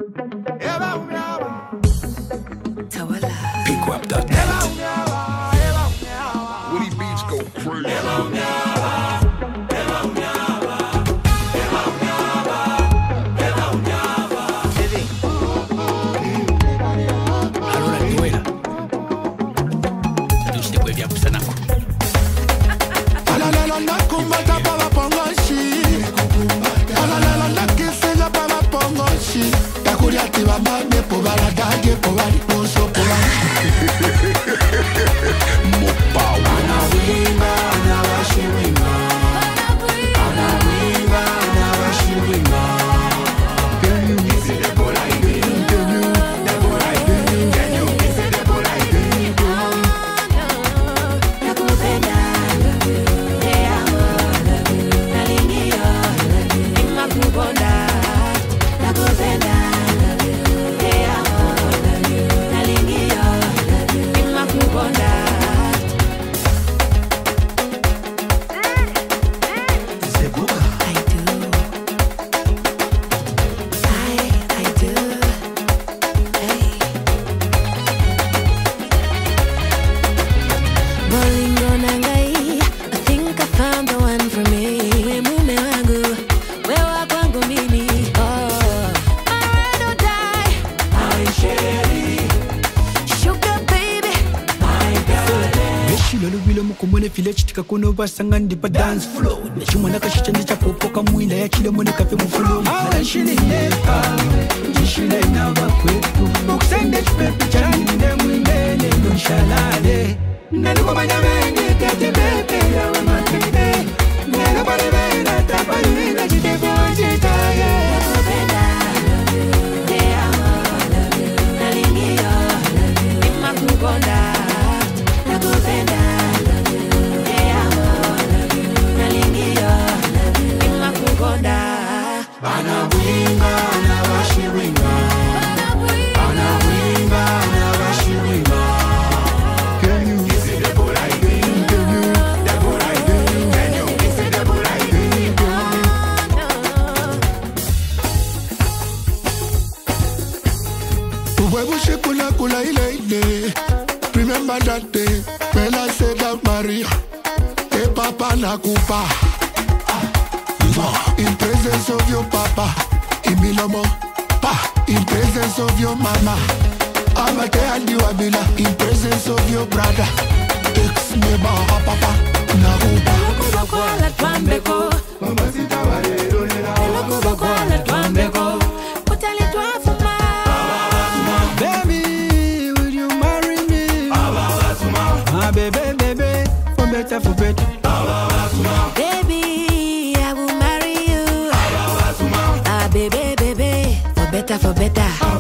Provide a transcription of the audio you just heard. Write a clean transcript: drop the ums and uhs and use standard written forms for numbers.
Woody Beats go crazy. Kuno basangan di pa dance flow. Chuma na kashicha ni chapopo kamwila ya chile mwene kafe mfulo. Awa shili neka, jishile na wakwetu. Muksende chupepi chani ne mwimene nonshalale. Nenu kumanya menge kate pepe ya wamakede. Nenu pale vena tapa luina chitepo wachitaye. Nakupenda, te amo, nalingio, imakukonda. Nakupenda. Anawinga, anawashiringa. Anawinga, anawashiringa. Can you kiss it the boy I think? Can you the boy I think? Can you kiss it the boy I think? Uwebushi kula kula ile ile. Remember that day when I said out Maria, hey papa nakupa. In presence of your papa, Imilomo, pa. In presence of your mama, Amate and you Abila. In presence of your brother, ex-neighbor, papa, Naruba. Kubakwala twambeko, Mamacita Valero, kubakwala twambeko, utali twafuma. Baby, will you marry me? Ah, baby, baby, for better, for better. Baby, I will marry you. Ah, baby, baby, for better, for better.